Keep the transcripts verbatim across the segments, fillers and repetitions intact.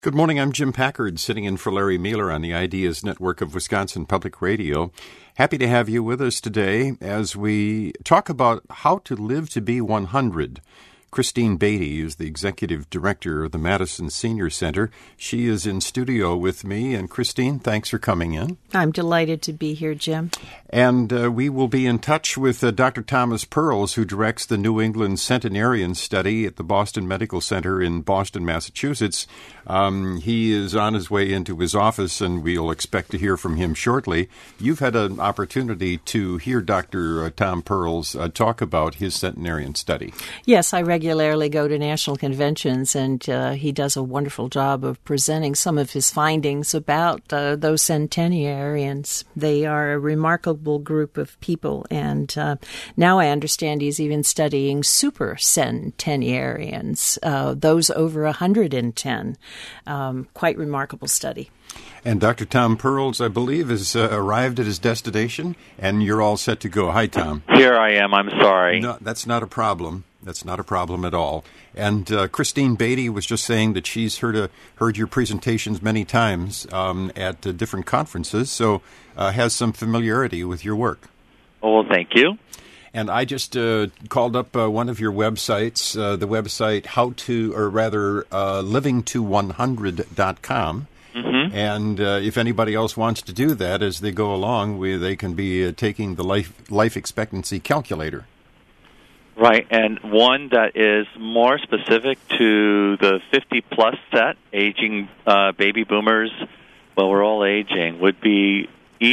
Good morning. I'm Jim Packard, sitting in for Larry Mueller on the Ideas Network of Wisconsin Public Radio. Happy to have you with us today as we talk about how to live to be one hundred. Christine Beatty is the executive director of the Madison Senior Center. She is in studio with me. And Christine, thanks for coming in. I'm delighted to be here, Jim. And uh, we will be in touch with uh, Doctor Thomas Perls, who directs the New England Centenarian Study at the Boston Medical Center in Boston, Massachusetts. Um, he is on his way into his office, and we'll expect to hear from him shortly. You've had an opportunity to hear Doctor Tom Perls uh, talk about his centenarian study. Yes, I regularly go to national conventions, and uh, he does a wonderful job of presenting some of his findings about uh, those centenarians. They are a remarkable group of people, and uh, now I understand he's even studying super centenarians, uh, those over one hundred ten. Um, quite remarkable study. And Doctor Tom Perls, I believe, has uh, arrived at his destination, and you're all set to go. Hi, Tom. Here I am. I'm sorry. No, that's not a problem. That's not a problem at all. And uh, Christine Beatty was just saying that she's heard a, heard your presentations many times um, at uh, different conferences, so uh, has some familiarity with your work. Oh, well, thank you. And I just uh, called up uh, one of your websites, uh, the website how to, or rather, uh, living to one hundred dot com. Mm-hmm. And uh, if anybody else wants to do that as they go along, we, they can be uh, taking the life life expectancy calculator. Right, and one that is more specific to the fifty-plus set, aging uh, baby boomers, well, we're all aging, would be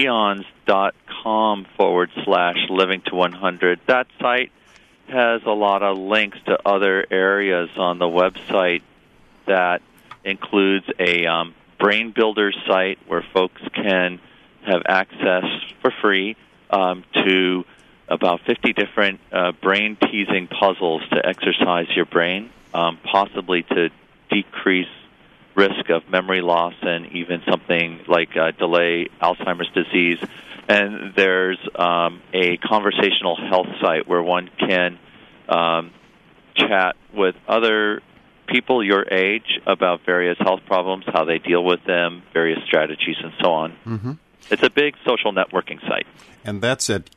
eons.com forward slash living to 100. That site has a lot of links to other areas on the website that includes a um, brain builder site where folks can have access for free um, to about fifty different uh, brain-teasing puzzles to exercise your brain, um, possibly to decrease risk of memory loss and even something like uh, delay Alzheimer's disease. And there's um, a conversational health site where one can um, chat with other people your age about various health problems, how they deal with them, various strategies, and so on. Mm-hmm. It's a big social networking site. And that's at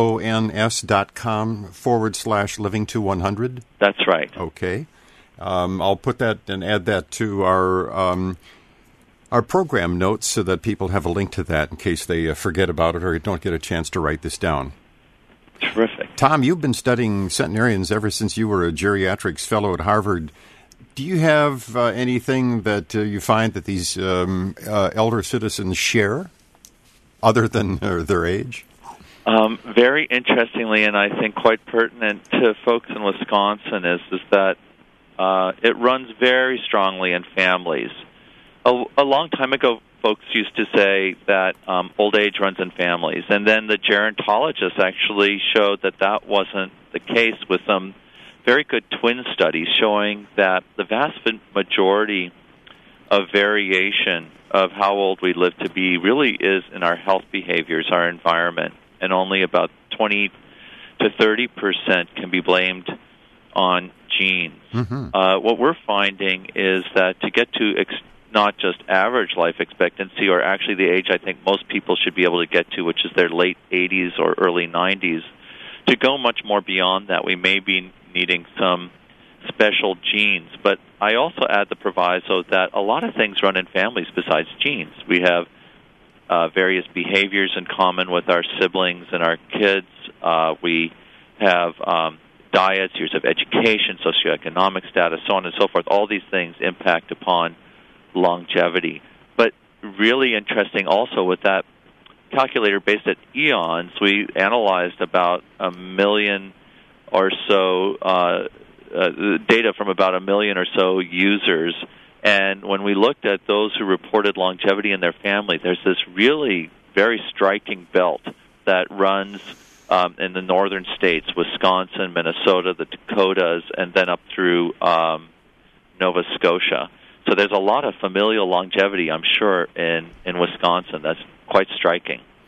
eons.com forward slash living to 100? That's right. Okay. Um, I'll put that and add that to our um, our program notes so that people have a link to that in case they uh, forget about it or don't get a chance to write this down. Terrific. Tom, you've been studying centenarians ever since you were a geriatrics fellow at Harvard. Do you have uh, anything that uh, you find that these um, uh, elder citizens share other than uh, their age? Um, very interestingly, and I think quite pertinent to folks in Wisconsin, is, is that uh, it runs very strongly in families. A, a long time ago, folks used to say that um, old age runs in families, and then the gerontologists actually showed that that wasn't the case with some very good twin studies showing that the vast majority of variation of how old we live to be really is in our health behaviors, our environment, and only about twenty to thirty percent can be blamed on genes. Mm-hmm. Uh, what we're finding is that to get to ex- not just average life expectancy, or actually the age I think most people should be able to get to, which is their late eighties or early nineties, to go much more beyond that, we may be needing some special genes. But I also add the proviso that a lot of things run in families besides genes. We have uh, various behaviors in common with our siblings and our kids. Uh, we have um, diets, years of education, socioeconomic status, so on and so forth. All these things impact upon longevity. But really interesting also with that calculator based at Eons, we analyzed about a million or so uh, uh, data from about a million or so users. And when we looked at those who reported longevity in their family, there's this really very striking belt that runs um, in the northern states, Wisconsin, Minnesota, the Dakotas, and then up through um, Nova Scotia. So there's a lot of familial longevity, I'm sure, in, in Wisconsin. That's quite striking.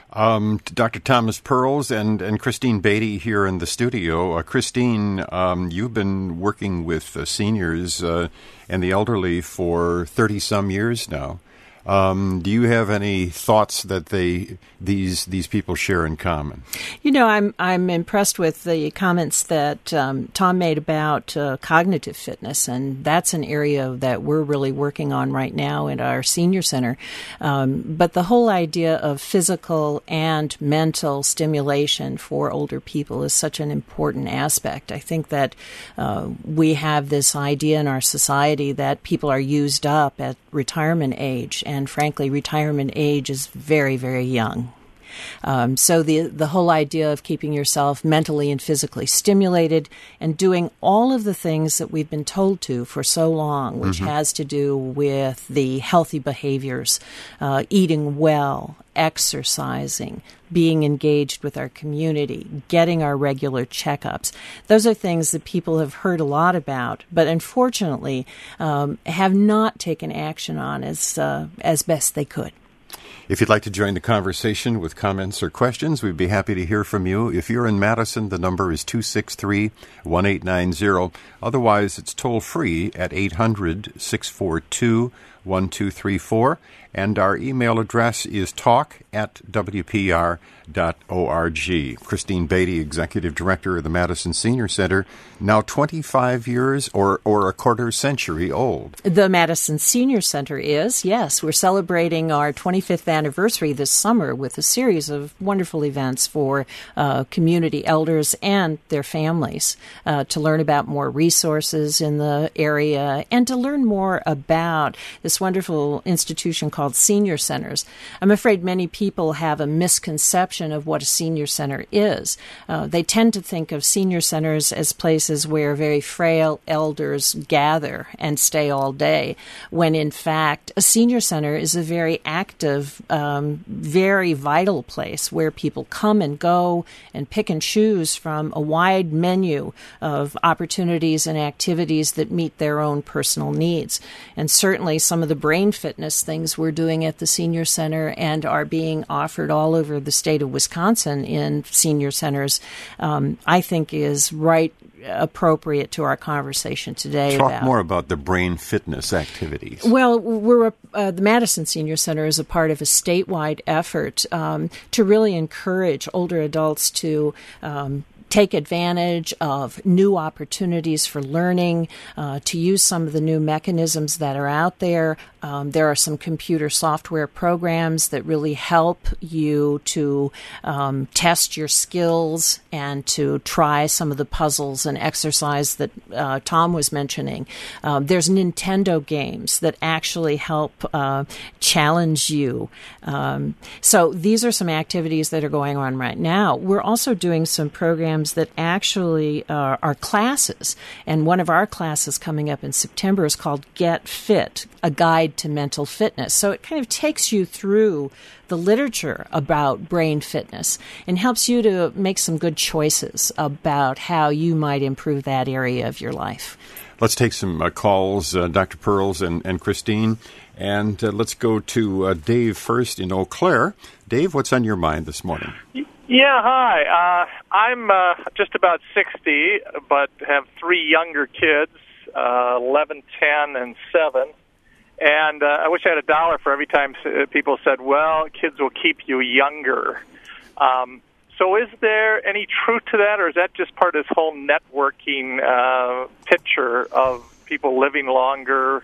Um, Doctor Thomas Perls and, and Christine Beatty here in the studio. Uh, Christine, um, you've been working with uh, seniors uh, and the elderly for thirty-some years now. Um, do you have any thoughts that they these these people share in common? You know, I'm I'm impressed with the comments that um, Tom made about uh, cognitive fitness, and that's an area that we're really working on right now at our senior center. Um, but the whole idea of physical and mental stimulation for older people is such an important aspect. I think that uh, we have this idea in our society that people are used up at retirement age, and frankly, retirement age is very, very young. Um, so the the whole idea of keeping yourself mentally and physically stimulated and doing all of the things that we've been told to for so long, which mm-hmm. has to do with the healthy behaviors, uh, eating well, exercising, being engaged with our community, getting our regular checkups. Those are things that people have heard a lot about, but unfortunately um, have not taken action on as uh, as best they could. If you'd like to join the conversation with comments or questions, we'd be happy to hear from you. If you're in Madison, the number is two six three, one eight nine zero. Otherwise, it's toll-free at eight hundred, six four two, one two three four. And our email address is talk at w p r dot org. Christine Beatty, Executive Director of the Madison Senior Center, now twenty-five years or, or a quarter century old. The Madison Senior Center is, yes. We're celebrating our twenty-fifth anniversary this summer with a series of wonderful events for uh, community elders and their families uh, to learn about more resources in the area and to learn more about this wonderful institution called senior centers. I'm afraid many people have a misconception of what a senior center is. Uh, they tend to think of senior centers as places where very frail elders gather and stay all day, when in fact a senior center is a very active, um, very vital place where people come and go and pick and choose from a wide menu of opportunities and activities that meet their own personal needs. And certainly some of the brain fitness things we're doing at the senior center and are being offered all over the state of Wisconsin in senior centers, um, I think is right appropriate to our conversation today. Talk about. more about the brain fitness activities. Well, we're uh, the Madison Senior Center is a part of a statewide effort um, to really encourage older adults to um, take advantage of new opportunities for learning, uh, to use some of the new mechanisms that are out there. Um, there are some computer software programs that really help you to um, test your skills and to try some of the puzzles and exercise that uh, Tom was mentioning. Um, there's Nintendo games that actually help uh, challenge you. Um, so these are some activities that are going on right now. We're also doing some programs that actually uh, are classes, and one of our classes coming up in September is called Get Fit, a guide to mental fitness. So it kind of takes you through the literature about brain fitness and helps you to make some good choices about how you might improve that area of your life. Let's take some uh, calls, uh, Doctor Perls and, and Christine, and uh, let's go to uh, Dave first in Eau Claire. Dave, what's on your mind this morning? Yeah, hi. Uh, I'm uh, just about sixty, but have three younger kids, uh, eleven, ten, and seven. And uh, I wish I had a dollar for every time people said, well, kids will keep you younger. Um, so is there any truth to that, or is that just part of this whole networking uh, picture of people living longer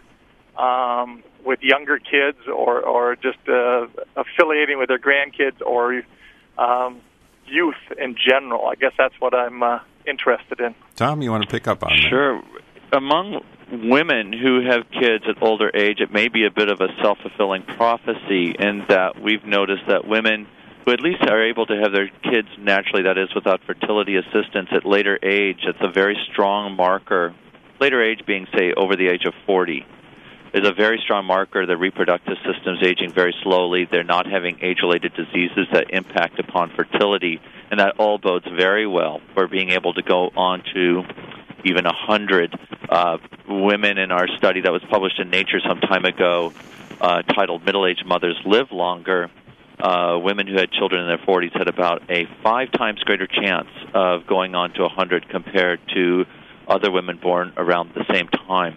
um, with younger kids, or, or just uh, affiliating with their grandkids, or um, youth in general? I guess that's what I'm uh, interested in. Tom, you want to pick up on that? Sure. Among women who have kids at older age, it may be a bit of a self-fulfilling prophecy in that we've noticed that women who at least are able to have their kids naturally, that is, without fertility assistance at later age, it's a very strong marker. Later age being, say, over the age of forty, is a very strong marker. The reproductive system's aging very slowly. They're not having age-related diseases that impact upon fertility, and that all bodes very well for being able to go on to even one hundred uh, women in our study that was published in Nature some time ago, uh, titled Middle-Aged Mothers Live Longer. uh, women who had children in their forties had about a five times greater chance of going on to one hundred compared to other women born around the same time.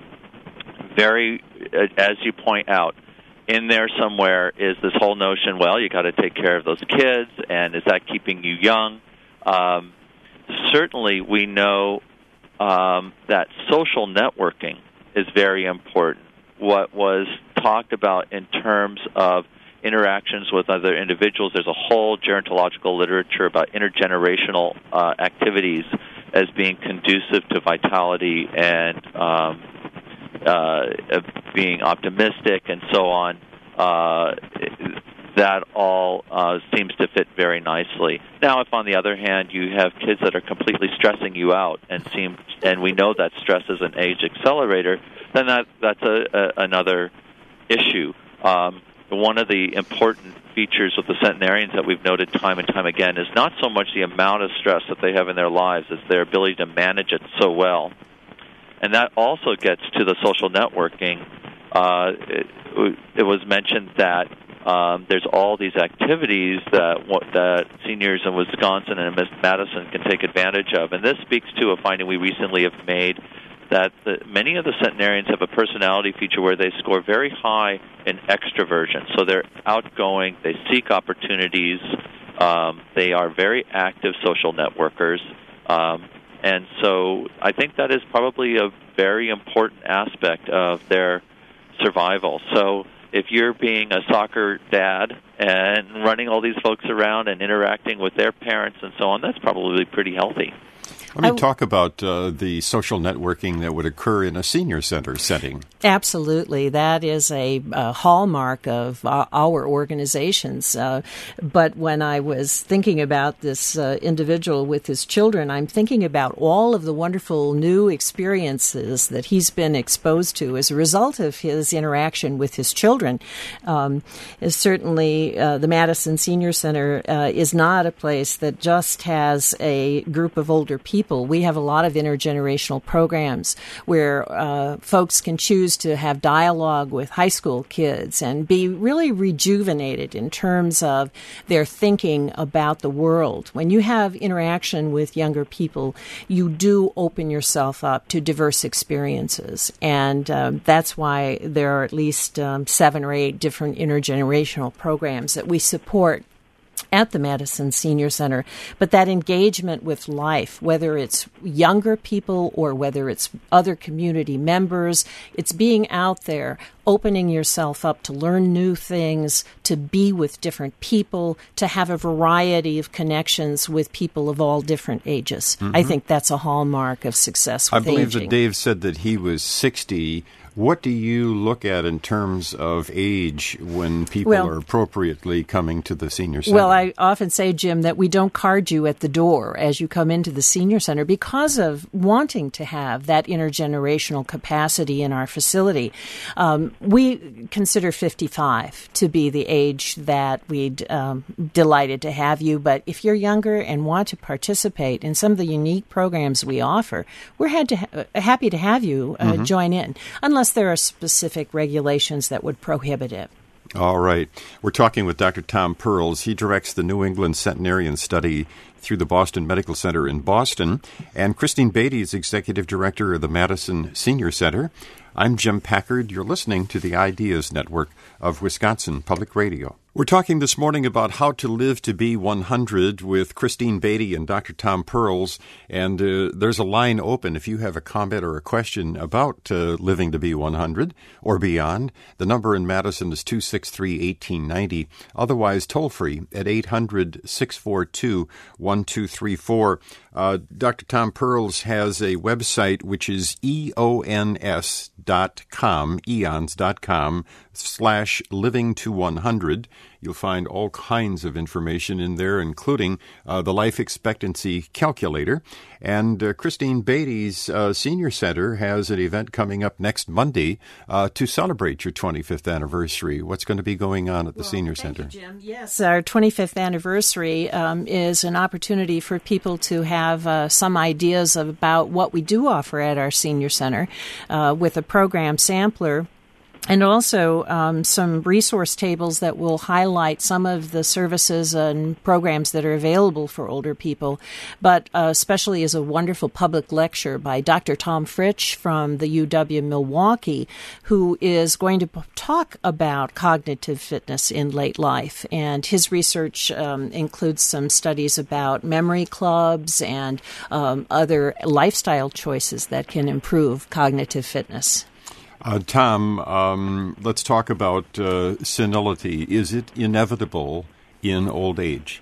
Very, as you point out, in there somewhere is this whole notion, well, you got to take care of those kids, and is that keeping you young? Um, certainly, we know um, that social networking is very important. What was talked about in terms of interactions with other individuals, there's a whole gerontological literature about intergenerational uh, activities as being conducive to vitality and um, uh, being optimistic and so on. Uh, that all uh, seems to fit very nicely. Now, if on the other hand you have kids that are completely stressing you out, and seem, and we know that stress is an age accelerator, then that that's a, a, another issue. Um, one of the important features of the centenarians that we've noted time and time again is not so much the amount of stress that they have in their lives as their ability to manage it so well. And that also gets to the social networking. Uh, it, it was mentioned that um, there's all these activities that that seniors in Wisconsin and in Madison can take advantage of. And this speaks to a finding we recently have made that the, many of the centenarians have a personality feature where they score very high in extroversion. So they're outgoing, they seek opportunities, um, they are very active social networkers. Um, and so I think that is probably a very important aspect of their survival. So if you're being a soccer dad and running all these folks around and interacting with their parents and so on, that's probably pretty healthy. Let me talk about uh, the social networking that would occur in a senior center setting. Absolutely. That is a, a hallmark of uh, our organizations. Uh, but when I was thinking about this uh, individual with his children, I'm thinking about all of the wonderful new experiences that he's been exposed to as a result of his interaction with his children. Um, certainly, uh, the Madison Senior Center uh, is not a place that just has a group of older people. We have a lot of intergenerational programs where uh, folks can choose to have dialogue with high school kids and be really rejuvenated in terms of their thinking about the world. When you have interaction with younger people, you do open yourself up to diverse experiences. And um, that's why there are at least um, seven or eight different intergenerational programs that we support at the Madison Senior Center. But that engagement with life, whether it's younger people or whether it's other community members, it's being out there, opening yourself up to learn new things, to be with different people, to have a variety of connections with people of all different ages. Mm-hmm. I think that's a hallmark of success with I believe aging. that Dave said that he was sixty. What do you look at in terms of age when people well, are appropriately coming to the senior center? Well, I often say, Jim, that we don't card you at the door as you come into the senior center because of wanting to have that intergenerational capacity in our facility. Um, we consider fifty-five to be the age that we'd um, delighted to have you. But if you're younger and want to participate in some of the unique programs we offer, we're had to ha- happy to have you uh, mm-hmm. join in, unless there are specific regulations that would prohibit it. All right. We're talking with Doctor Tom Perls. He directs the New England Centenarian Study through the Boston Medical Center in Boston. And Christine Beatty is Executive Director of the Madison Senior Center. I'm Jim Packard. You're listening to the Ideas Network of Wisconsin Public Radio. We're talking this morning about how to live to be one hundred with Christine Beatty and Doctor Tom Perls. And uh, there's a line open if you have a comment or a question about uh, living to be one hundred or beyond. The number in Madison is two six three, one eight nine zero. Otherwise, toll free at eight hundred, six four two, one two three four. Uh, Doctor Tom Perls has a website which is E O N S dot com, eons dot com, slash living to one hundred. You'll find all kinds of information in there, including uh, the life expectancy calculator. And uh, Christine Beatty's uh, Senior Center has an event coming up next Monday uh, to celebrate your twenty-fifth anniversary. What's going to be going on at the well, Senior thank Center? You, Jim. Yes, our twenty-fifth anniversary um, is an opportunity for people to have uh, some ideas about what we do offer at our Senior Center uh, with a program sampler. And also um, some resource tables that will highlight some of the services and programs that are available for older people, but uh, especially is a wonderful public lecture by Doctor Tom Fritsch from the U W Milwaukee, who is going to p- talk about cognitive fitness in late life. And his research um, includes some studies about memory clubs and um, other lifestyle choices that can improve cognitive fitness. Uh, Tom, um, let's talk about uh, senility. Is it inevitable in old age?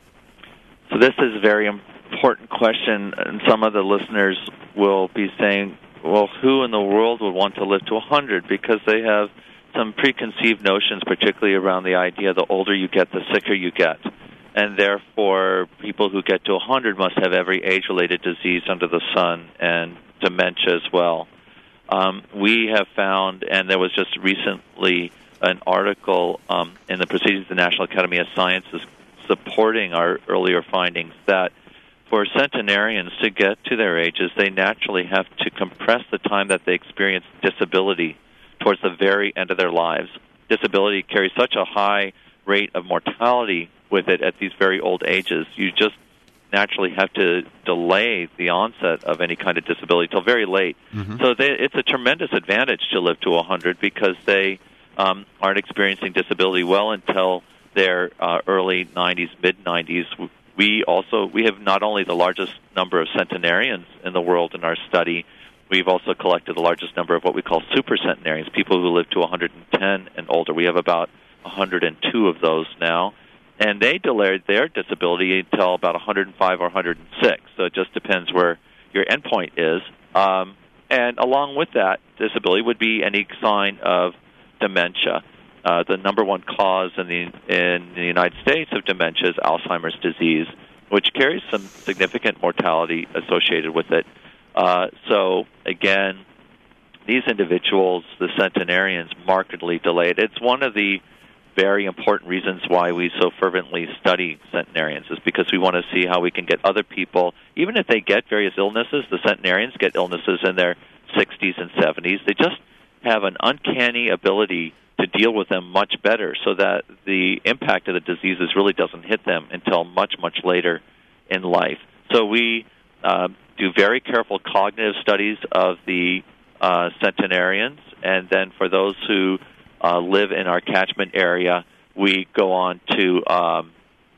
So this is a very important question, and some of the listeners will be saying, well, who in the world would want to live to one hundred? Because they have some preconceived notions, particularly around the idea the older you get, the sicker you get. And therefore, people who get to one hundred must have every age-related disease under the sun and dementia as well. Um, we have found, and there was just recently an article um, in the Proceedings of the National Academy of Sciences supporting our earlier findings, that for centenarians to get to their ages, they naturally have to compress the time that they experience disability towards the very end of their lives. Disability carries such a high rate of mortality with it at these very old ages. You just naturally have to delay the onset of any kind of disability till very late. Mm-hmm. So they, it's a tremendous advantage to live to one hundred because they um, aren't experiencing disability well until their uh, early nineties, mid-nineties. We also we have not only the largest number of centenarians in the world in our study, we've also collected the largest number of what we call supercentenarians, people who live to one hundred ten and older. We have about one hundred two of those now. And they delayed their disability until about one hundred five or one hundred six. So it just depends where your endpoint is. Um, and along with that disability would be any sign of dementia. Uh, the number one cause in the in the United States of dementia is Alzheimer's disease, which carries some significant mortality associated with it. Uh, so again, these individuals, the centenarians, markedly delayed. It's one of the very important reasons why we so fervently study centenarians, is because we want to see how we can get other people, even if they get various illnesses, the centenarians get illnesses in their sixties and seventies, they just have an uncanny ability to deal with them much better so that the impact of the diseases really doesn't hit them until much, much later in life. So we uh, do very careful cognitive studies of the uh, centenarians, and then for those who Uh, live in our catchment area, we go on to um,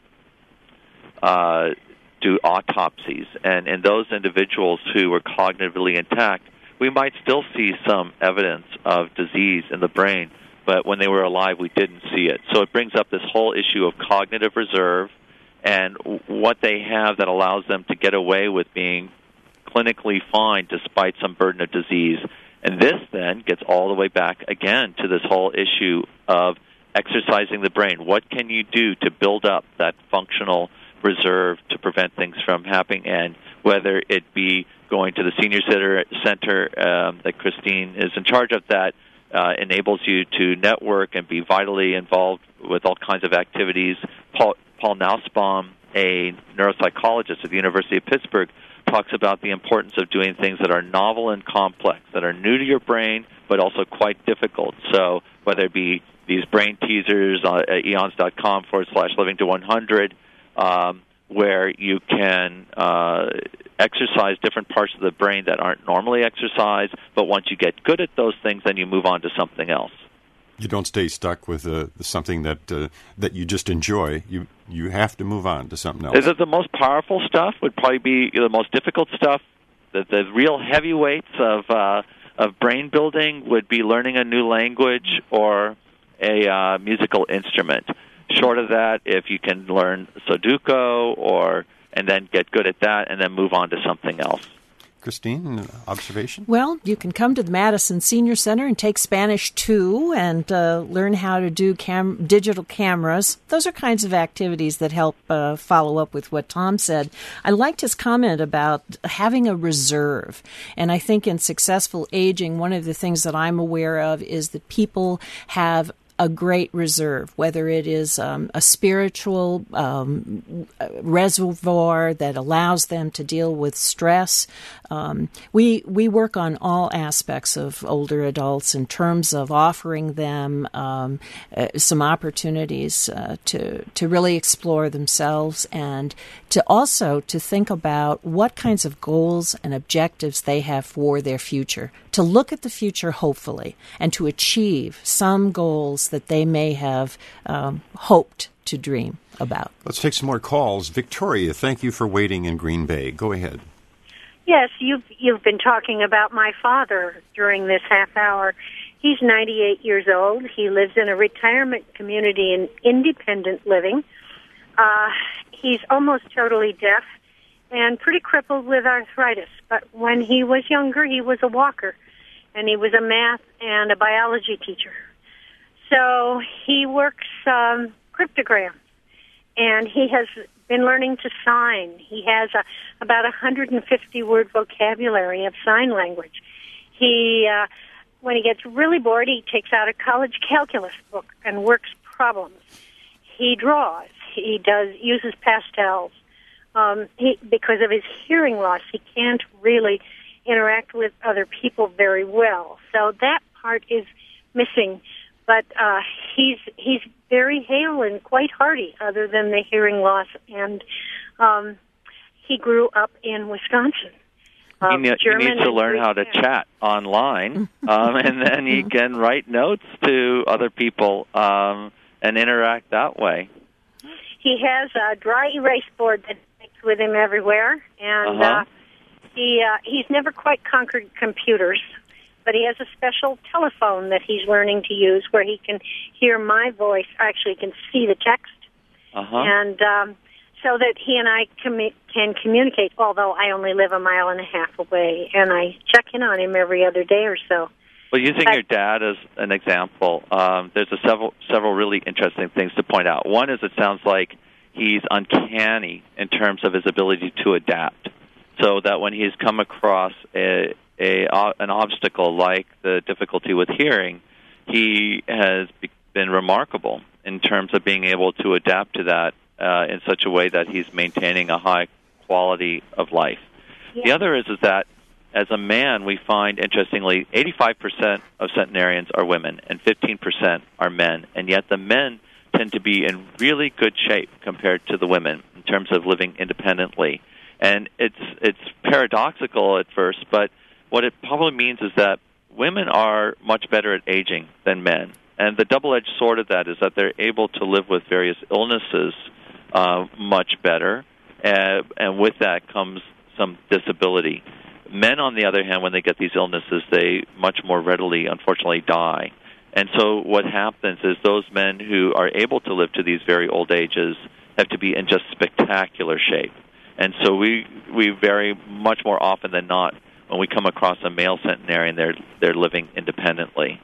uh, do autopsies. And in those individuals who were cognitively intact, we might still see some evidence of disease in the brain, but when they were alive, we didn't see it. So it brings up this whole issue of cognitive reserve and what they have that allows them to get away with being clinically fine despite some burden of disease. And this then gets all the way back again to this whole issue of exercising the brain. What can you do to build up that functional reserve to prevent things from happening? And whether it be going to the senior center, center um, that Christine is in charge of, that uh, enables you to network and be vitally involved with all kinds of activities. Paul, Paul Nussbaum, a neuropsychologist at the University of Pittsburgh, talks about the importance of doing things that are novel and complex, that are new to your brain, but also quite difficult. So whether it be these brain teasers uh, at eons.com forward slash living to 100, um, where you can uh, exercise different parts of the brain that aren't normally exercised, but once you get good at those things, then you move on to something else. You don't stay stuck with uh, something that uh, that you just enjoy. You you have to move on to something else. Is it the most powerful stuff? Would probably be the most difficult stuff. The, the real heavyweights of uh, of brain building would be learning a new language or a uh, musical instrument. Short of that, if you can learn Sudoku or and then get good at that, and then move on to something else. Christine, observation? Well, you can come to the Madison Senior Center and take Spanish two and uh, learn how to do cam- digital cameras. Those are kinds of activities that help uh, follow up with what Tom said. I liked his comment about having a reserve. And I think in successful aging, one of the things that I'm aware of is that people have a great reserve, whether it is um, a spiritual um, reservoir that allows them to deal with stress. Um, we we work on all aspects of older adults in terms of offering them um, uh, some opportunities uh, to to really explore themselves, and to also to think about what kinds of goals and objectives they have for their future, to look at the future hopefully, and to achieve some goals that they may have um, hoped to dream about. Let's take some more calls. Victoria, thank you for waiting in Green Bay. Go ahead. Yes, you've, you've been talking about my father during this half hour. He's ninety-eight years old. He lives in a retirement community in independent living. Uh, he's almost totally deaf and pretty crippled with arthritis. But when he was younger, he was a walker, and he was a math and a biology teacher. So he works um, cryptograms, and he has been learning to sign. He has a, about a one hundred fifty word vocabulary of sign language. He, uh, when he gets really bored, he takes out a college calculus book and works problems. He draws. He does uses pastels. Um, he, because of his hearing loss, he can't really interact with other people very well. So that part is missing. But uh, he's he's very hale and quite hearty, other than the hearing loss. And um, he grew up in Wisconsin. He, ne- he needs to learn how to chat online, um, and then he can write notes to other people um, and interact that way. He has a dry erase board that takes with him everywhere, and uh-huh. uh, he uh, he's never quite conquered computers. But he has a special telephone that he's learning to use where he can hear my voice, actually can see the text, uh-huh. and um, so that he and I commu- can communicate, although I only live a mile and a half away, and I check in on him every other day or so. Well, using but, your dad as an example, um, there's a several, several really interesting things to point out. One is it sounds like he's uncanny in terms of his ability to adapt, so that when he's come across a A, an obstacle like the difficulty with hearing, he has be, been remarkable in terms of being able to adapt to that uh, in such a way that he's maintaining a high quality of life. Yeah. The other is, is that as a man, we find, interestingly, eighty-five percent of centenarians are women and fifteen percent are men, and yet the men tend to be in really good shape compared to the women in terms of living independently. And it's it's paradoxical at first, but what it probably means is that women are much better at aging than men. And the double-edged sword of that is that they're able to live with various illnesses uh, much better, uh, and with that comes some disability. Men, on the other hand, when they get these illnesses, they much more readily, unfortunately, die. And so what happens is those men who are able to live to these very old ages have to be in just spectacular shape. And so we, we very much more often than not, when we come across a male centenarian, they're they're living independently.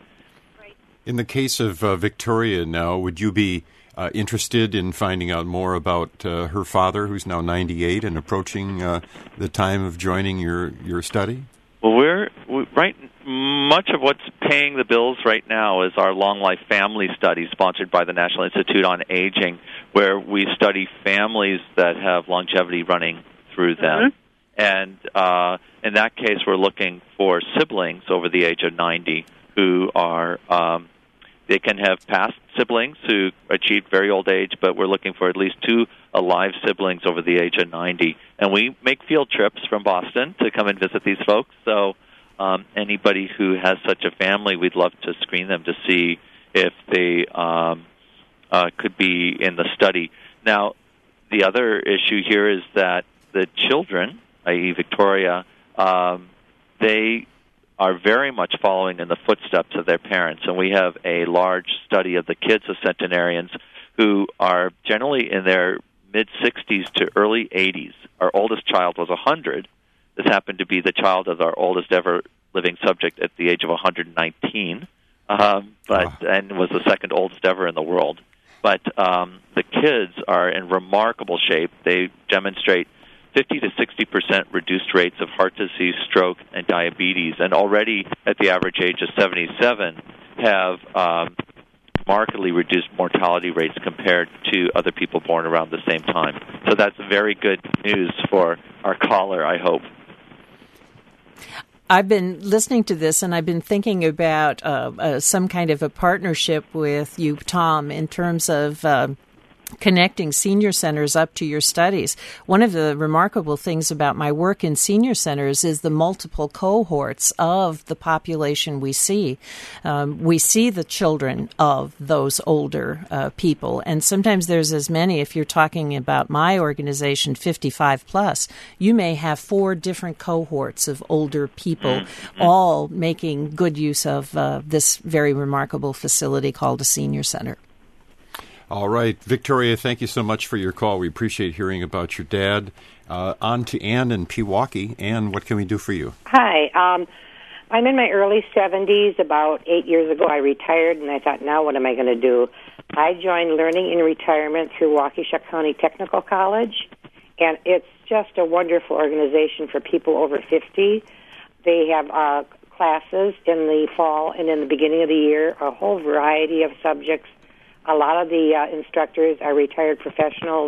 In the case of uh, Victoria now, would you be uh, interested in finding out more about uh, her father, who's now ninety-eight and approaching uh, the time of joining your, your study? Well, we're we, right. Much of what's paying the bills right now is our Long Life Family Study, sponsored by the National Institute on Aging, where we study families that have longevity running through them. Mm-hmm. And uh, in that case, we're looking for siblings over the age of ninety who are, um, they can have past siblings who achieved very old age, but we're looking for at least two alive siblings over the age of ninety. And we make field trips from Boston to come and visit these folks. So um, anybody who has such a family, we'd love to screen them to see if they um, uh, could be in the study. Now, the other issue here is that the children, that is. Victoria, um, they are very much following in the footsteps of their parents. And we have a large study of the kids of centenarians who are generally in their mid-sixties to early eighties. Our oldest child was one hundred. This happened to be the child of our oldest ever living subject at the age of one hundred nineteen, um, but oh. and was the second oldest ever in the world. But um, the kids are in remarkable shape. They demonstrate fifty to sixty percent reduced rates of heart disease, stroke, and diabetes, and already at the average age of seventy-seven have um, remarkably reduced mortality rates compared to other people born around the same time. So that's very good news for our caller, I hope. I've been listening to this, and I've been thinking about uh, uh, some kind of a partnership with you, Tom, in terms of uh, connecting senior centers up to your studies. One of the remarkable things about my work in senior centers is the multiple cohorts of the population we see. Um, we see the children of those older uh, people, and sometimes there's as many. If you're talking about my organization, fifty-five plus, you may have four different cohorts of older people, mm-hmm. all making good use of uh, this very remarkable facility called a senior center. All right. Victoria, thank you so much for your call. We appreciate hearing about your dad. Uh, on to Ann in Pewaukee. Ann, what can we do for you? Hi. Um, I'm in my early seventies. About eight years ago, I retired, and I thought, now what am I going to do? I joined Learning in Retirement through Waukesha County Technical College, and it's just a wonderful organization for people over fifty. They have uh, classes in the fall and in the beginning of the year, a whole variety of subjects. A lot of the uh, instructors are retired professionals.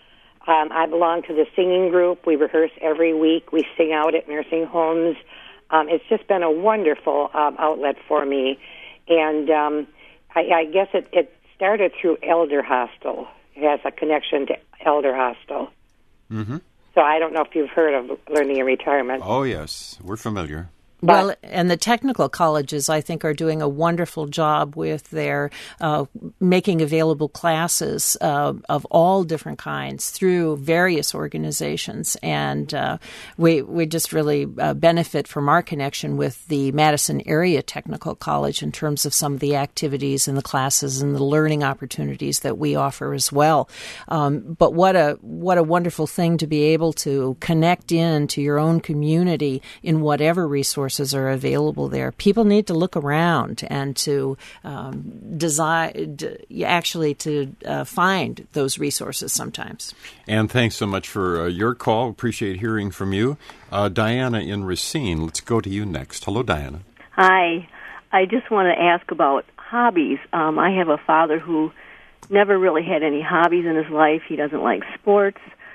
Um, I belong to the singing group. We rehearse every week. We sing out at nursing homes. Um, it's just been a wonderful um, outlet for me. And um, I, I guess it, it started through Elder Hostel. It has a connection to Elder Hostel. Mm-hmm. So I don't know if you've heard of Learning in Retirement. Oh, yes. We're familiar. Well, and the technical colleges, I think, are doing a wonderful job with their uh, making available classes uh, of all different kinds through various organizations. And uh, we we just really uh, benefit from our connection with the Madison Area Technical College in terms of some of the activities and the classes and the learning opportunities that we offer as well. Um, but what a what a wonderful thing to be able to connect in to your own community in whatever resource are available there. People need to look around and to um, design, d- actually to uh, find those resources sometimes. And thanks so much for uh, your call. Appreciate hearing from you. Uh, Diana in Racine, let's go to you next. Hello, Diana. Hi. I just want to ask about hobbies. Um, I have a father who never really had any hobbies in his life. He doesn't like sports,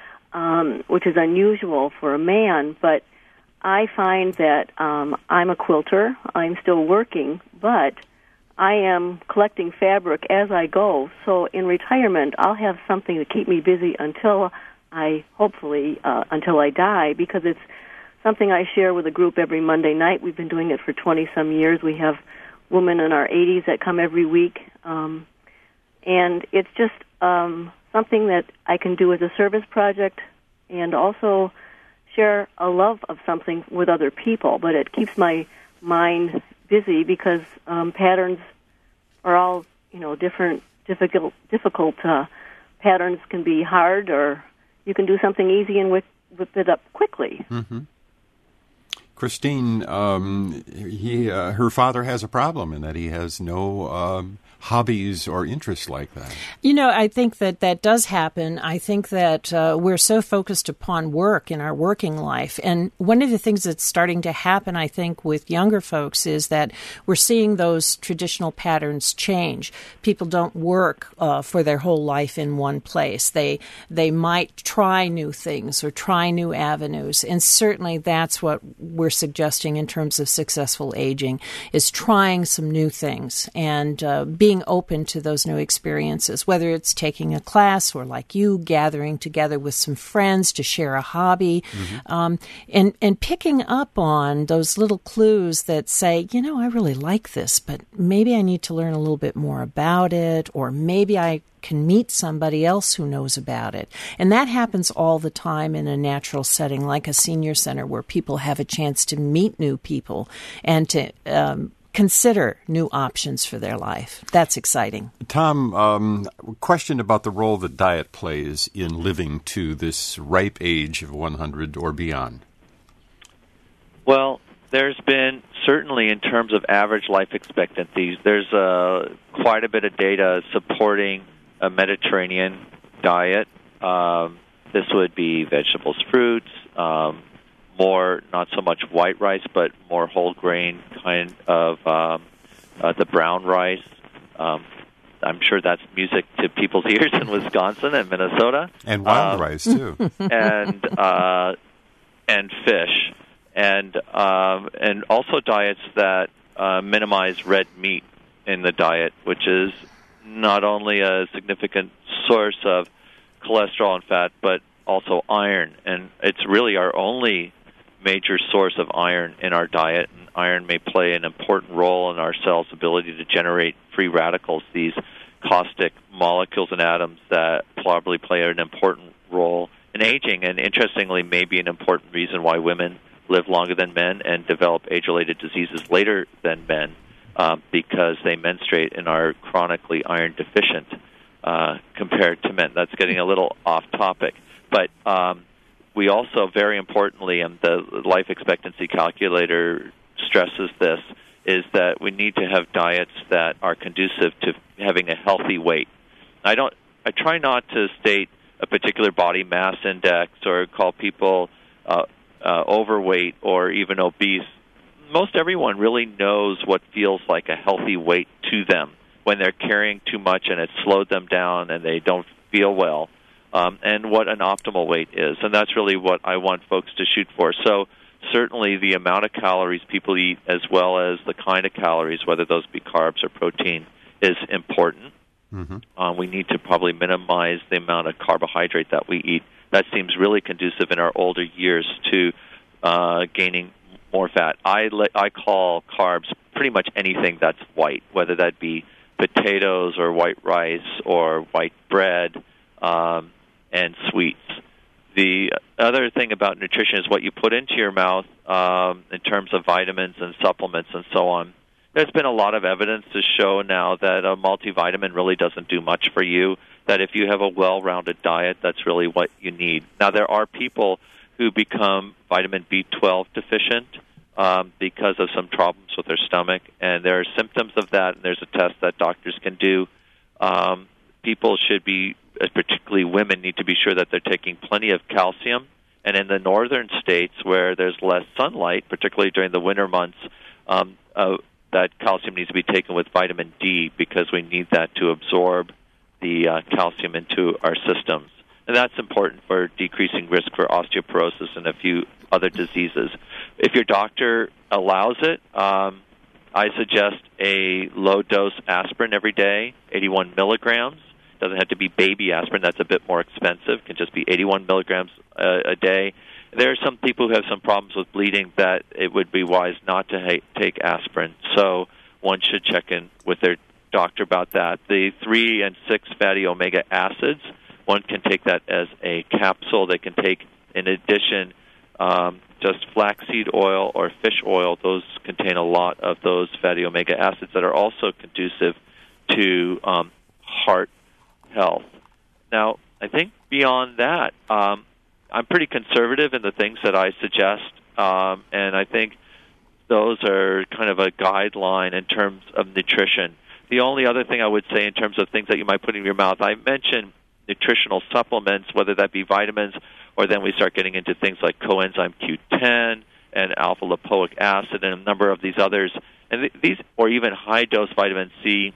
um, which is unusual for a man, but I find that um, I'm a quilter. I'm still working, but I am collecting fabric as I go. So in retirement, I'll have something to keep me busy until I, hopefully, uh, until I die, because it's something I share with a group every Monday night. We've been doing it for twenty-some years. We have women in our eighties that come every week. Um, and it's just um, something that I can do as a service project and also share a love of something with other people, but it keeps my mind busy because um, patterns are all, you know, different, difficult, difficult uh, patterns can be hard, or you can do something easy and whip, whip it up quickly. Mm-hmm. Christine, um, he, uh, her father has a problem in that he has no um, hobbies or interests like that. You know, I think that that does happen. I think that uh, we're so focused upon work in our working life. And one of the things that's starting to happen, I think, with younger folks is that we're seeing those traditional patterns change. People don't work uh, for their whole life in one place. They they might try new things or try new avenues. And certainly that's what we're suggesting in terms of successful aging, is trying some new things and uh, being open to those new experiences, whether it's taking a class or, like you, gathering together with some friends to share a hobby, mm-hmm. um, and, and picking up on those little clues that say, you know, I really like this, but maybe I need to learn a little bit more about it, or maybe I can meet somebody else who knows about it. And that happens all the time in a natural setting like a senior center, where people have a chance to meet new people and to um, consider new options for their life. That's exciting. Tom, um, question about the role that diet plays in living to this ripe age of one hundred or beyond. Well, there's been, certainly in terms of average life expectancies, there's uh, quite a bit of data supporting a Mediterranean diet. Um, this would be vegetables, fruits, um, more, not so much white rice, but more whole grain kind of um, uh, the brown rice, um, I'm sure that's music to people's ears in Wisconsin and Minnesota. And wild um, rice, too. and uh, and fish. And, um, and also diets that uh, minimize red meat in the diet, which is not only a significant source of cholesterol and fat, but also iron. And it's really our only major source of iron in our diet. And iron may play an important role in our cells' ability to generate free radicals, these caustic molecules and atoms that probably play an important role in aging, and interestingly, may be an important reason why women live longer than men and develop age-related diseases later than men, um, because they menstruate and are chronically iron deficient uh, compared to men. That's getting a little off topic. But um, we also, very importantly, and the life expectancy calculator stresses this, is that we need to have diets that are conducive to having a healthy weight. I don't. I try not to state a particular body mass index or call people uh, uh, overweight or even obese. Most everyone really knows what feels like a healthy weight to them when they're carrying too much and it's slowed them down and they don't feel well, um, and what an optimal weight is. And that's really what I want folks to shoot for. So certainly the amount of calories people eat as well as the kind of calories, whether those be carbs or protein, is important. Mm-hmm. Uh, we need to probably minimize the amount of carbohydrate that we eat. That seems really conducive in our older years to uh, gaining more fat. I, le- I call carbs pretty much anything that's white, whether that be potatoes or white rice or white bread um, and sweets. The other thing about nutrition is what you put into your mouth um, in terms of vitamins and supplements and so on. There's been a lot of evidence to show now that a multivitamin really doesn't do much for you, that if you have a well-rounded diet, that's really what you need. Now, there are people who become vitamin B twelve deficient um, because of some problems with their stomach, and there are symptoms of that, and there's a test that doctors can do. Um, people should be, particularly women, need to be sure that they're taking plenty of calcium. And in the northern states where there's less sunlight, particularly during the winter months, um, uh, that calcium needs to be taken with vitamin D because we need that to absorb the uh, calcium into our systems. And that's important for decreasing risk for osteoporosis and a few other diseases. If your doctor allows it, um, I suggest a low-dose aspirin every day, eighty-one milligrams. Doesn't have to be baby aspirin. That's a bit more expensive. It can just be eighty-one milligrams a, a day. There are some people who have some problems with bleeding that it would be wise not to ha- take aspirin. So one should check in with their doctor about that. The three and six fatty omega acids, one can take that as a capsule. They can take, in addition, um, just flaxseed oil or fish oil. Those contain a lot of those fatty omega acids that are also conducive to um, heart health. Now, I think beyond that, um, I'm pretty conservative in the things that I suggest, um, and I think those are kind of a guideline in terms of nutrition. The only other thing I would say in terms of things that you might put in your mouth, I mentioned nutritional supplements, whether that be vitamins, or then we start getting into things like coenzyme Q ten and alpha-lipoic acid and a number of these others, and th- these, or even high-dose vitamin C.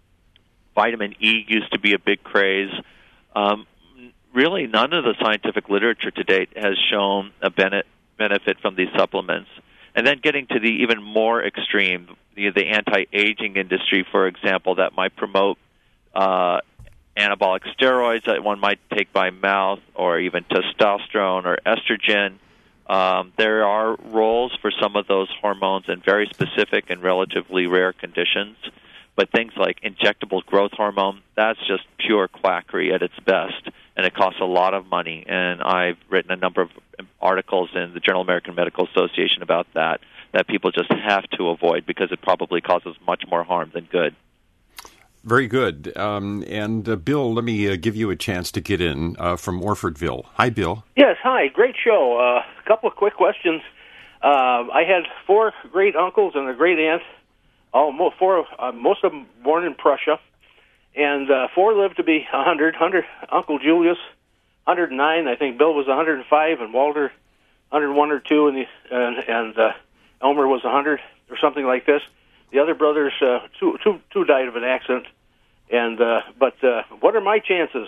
Vitamin E used to be a big craze. Um, really, none of the scientific literature to date has shown a bene- benefit from these supplements. And then getting to the even more extreme, the, the anti-aging industry, for example, that might promote uh, anabolic steroids that one might take by mouth, or even testosterone or estrogen. Um, there are roles for some of those hormones in very specific and relatively rare conditions. But things like injectable growth hormone, that's just pure quackery at its best, and it costs a lot of money. And I've written a number of articles in the Journal of American Medical Association about that, that people just have to avoid because it probably causes much more harm than good. Very good. Um, and, uh, Bill, let me uh, give you a chance to get in uh, from Orfordville. Hi, Bill. Yes, hi. Great show. A uh, couple of quick questions. Uh, I had four great uncles and a great aunt. Oh, mo- four, uh, most of them born in Prussia, and uh, four lived to be one hundred. one hundred. Uncle Julius, one hundred nine. I think Bill was one hundred five, and Walter, one hundred one or two, and, the, and, and uh, Elmer was one hundred or something like this. The other brothers, uh, two, two, two died of an accident, And uh, but uh, what are my chances?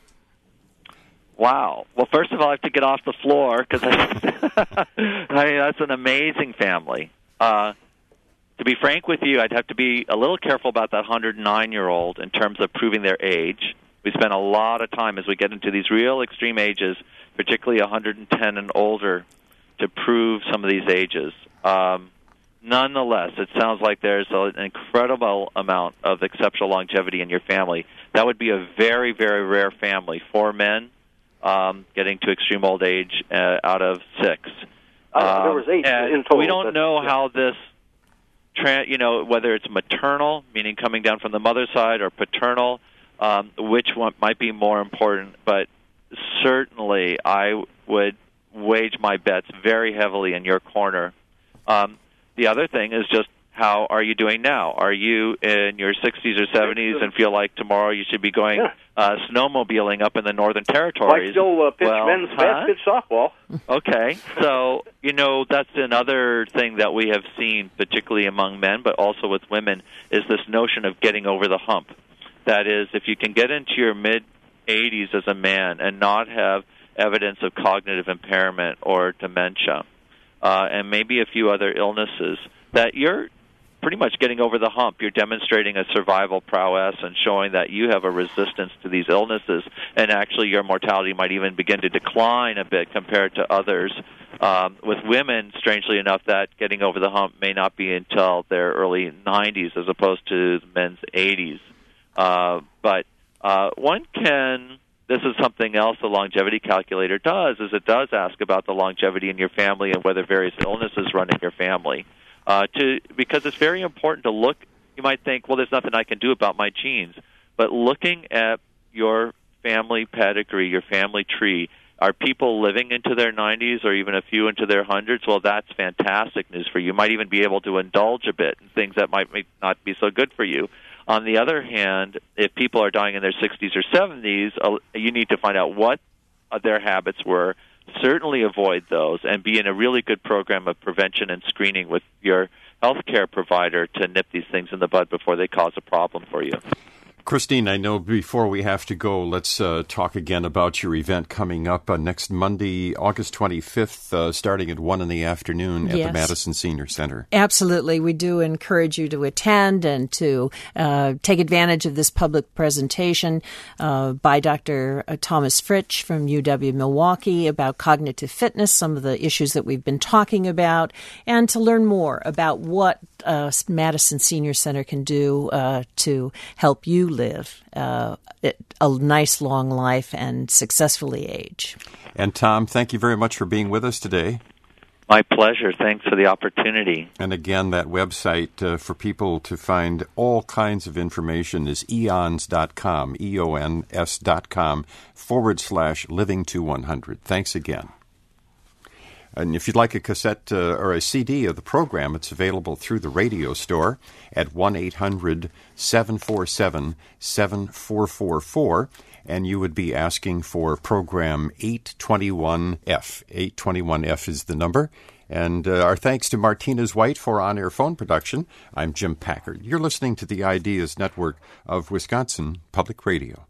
Wow. Well, first of all, I have to get off the floor because I, I mean, that's an amazing family. Uh, to be frank with you, I'd have to be a little careful about that one hundred nine-year-old in terms of proving their age. We spend a lot of time as we get into these real extreme ages, particularly one hundred ten and older, to prove some of these ages. Um, nonetheless, it sounds like there's an incredible amount of exceptional longevity in your family. That would be a very, very rare family. Four men um, getting to extreme old age uh, out of six. Uh, there was eight um, in total. We don't but, know yeah. how this, tra- you know, whether it's maternal, meaning coming down from the mother's side, or paternal, um, which one might be more important. But certainly I would wage my bets very heavily in your corner. Um, the other thing is just, how are you doing now? Are you in your sixties or seventies and feel like tomorrow you should be going yeah. uh, snowmobiling up in the Northern Territories? I still uh, pitch well, men's huh? pitch softball. Okay, so, you know, that's another thing that we have seen, particularly among men, but also with women, is this notion of getting over the hump. That is, if you can get into your mid-eighties as a man and not have evidence of cognitive impairment or dementia, uh, and maybe a few other illnesses, that you're pretty much getting over the hump. You're demonstrating a survival prowess and showing that you have a resistance to these illnesses, and actually your mortality might even begin to decline a bit compared to others. Um, with women, strangely enough, that getting over the hump may not be until their early nineties as opposed to men's eighties. Uh, but uh, one can... This is something else the longevity calculator does, is it does ask about the longevity in your family and whether various illnesses run in your family. Uh, to because it's very important to look. You might think, well, there's nothing I can do about my genes. But looking at your family pedigree, your family tree, are people living into their nineties or even a few into their hundreds? Well, that's fantastic news for you. You might even be able to indulge a bit in things that might not be so good for you. On the other hand, if people are dying in their sixties or seventies, uh, you need to find out what uh, their habits were, certainly avoid those, and be in a really good program of prevention and screening with your health care provider to nip these things in the bud before they cause a problem for you. Christine, I know before we have to go, let's uh, talk again about your event coming up uh, next Monday, August twenty-fifth, uh, starting at one in the afternoon at yes. the Madison Senior Center. Absolutely. We do encourage you to attend and to uh, take advantage of this public presentation uh, by Doctor Thomas Fritsch from U W Milwaukee about cognitive fitness, some of the issues that we've been talking about, and to learn more about what uh, Madison Senior Center can do uh, to help you live uh, a nice long life and successfully age. And Tom, thank you very much for being with us today. My pleasure. Thanks for the opportunity. And again, that website uh, for people to find all kinds of information is eons dot com, E O N S dot com, forward slash living to one hundred. Thanks again. And if you'd like a cassette uh, or a C D of the program, it's available through the radio store at one eight hundred seven four seven seven four four four, and you would be asking for program eight twenty-one F. eight twenty-one F is the number. And uh, our thanks to Martinez White for on-air phone production. I'm Jim Packard. You're listening to the Ideas Network of Wisconsin Public Radio.